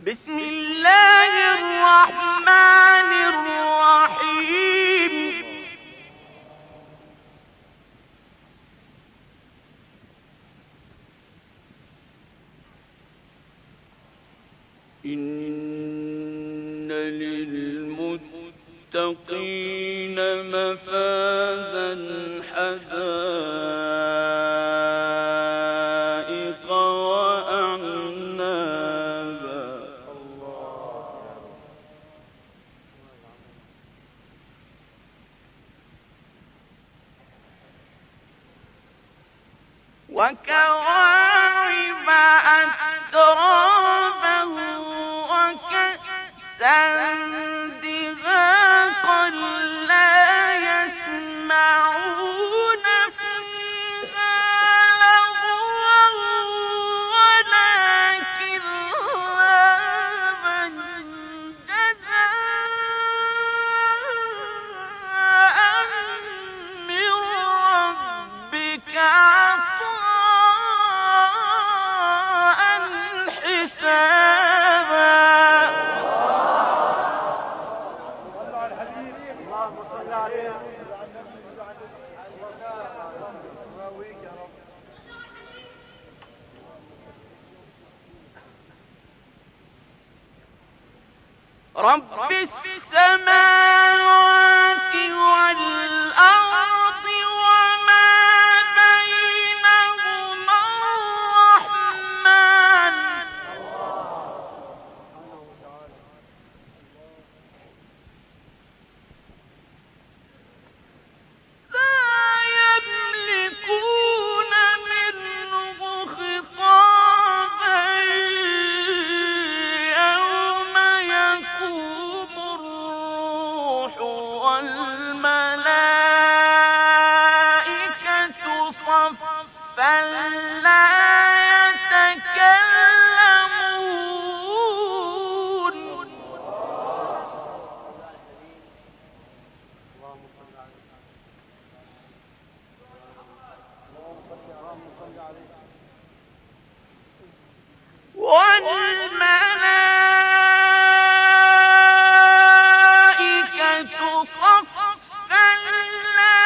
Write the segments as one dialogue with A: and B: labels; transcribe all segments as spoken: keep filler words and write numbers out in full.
A: بسم الله الرحمن الرحيم. إن للمتقين مفازا حدائق وأعنابا وكواعب أترابا وكأسا دهاقا لا يسمعون فيها لغوا ولا كذابا جزاء من ربك عطاء حسابا. رب السماوات والأرض وما بينهما الرحمن لا يملكون منه خطابا يوم يقوم الروح والملائكة صفا لا يتكلمون والملائكة صفا لا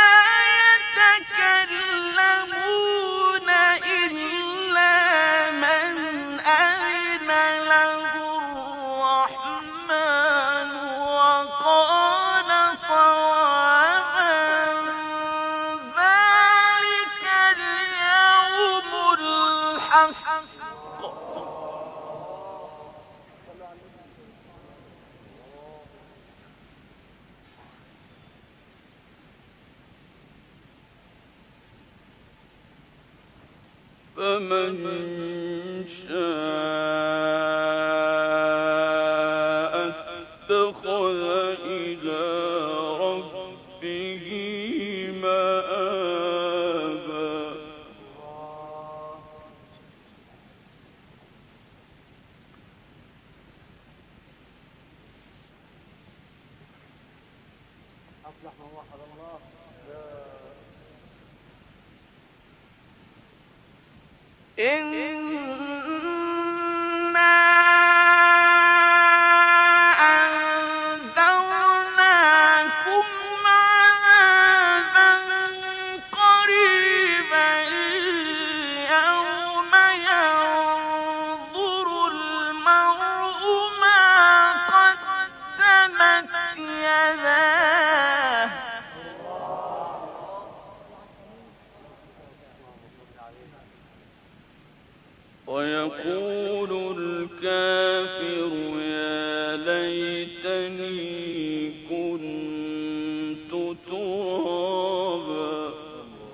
A: يتكلمون إلا من أذن له الرحمن وقال صوابا. ذلك اليوم الحق. فمن شاء اتخذ إلى ربه مآبا. أفلح من وحد الله. إنا أنذرناكم عذابا قريبا يوم ينظر المرء ما قدمت يداه ويقول الكافر يا ليتني